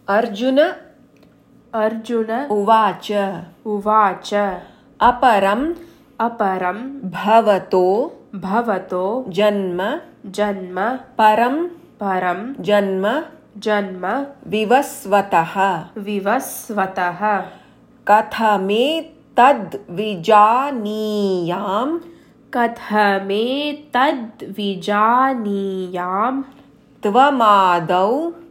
अर्जुन उवाच अपरं भवतो जन्म परं जन्म विवस्वतः कथमेतद्विजानीयाम् त्वमादौ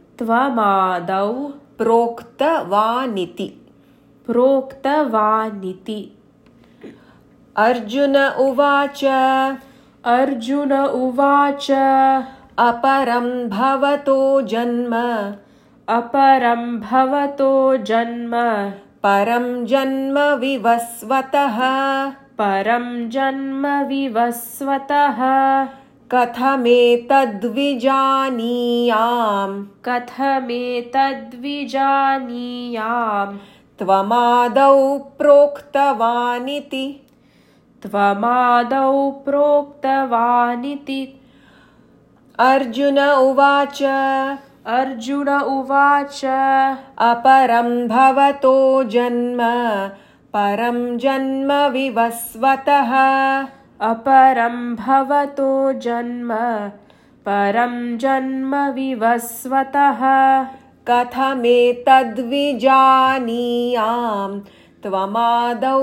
प्रोक्तवानिति। अर्जुन उवाच अपरं भवतो जन्म परं जन्म विवस्वतः कथमेतद्विजानीयाम् त्वमादौ प्रोक्तवानिति। अर्जुन उवाच अपरं भवतो जन्म परं जन्म विवस्वतः कथमेतद्विजानीयाम् त्वमादौ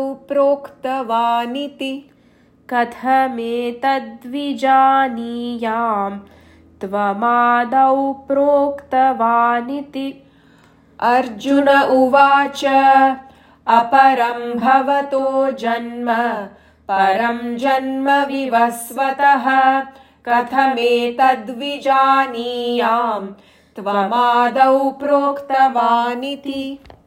प्रोक्तवानिति। अर्जुन उवाच अपरं भवतो जन्म परं जन्म विवस्वतः कथमेतद्विजानीयाम् त्वमादौ प्रोक्तवानिति।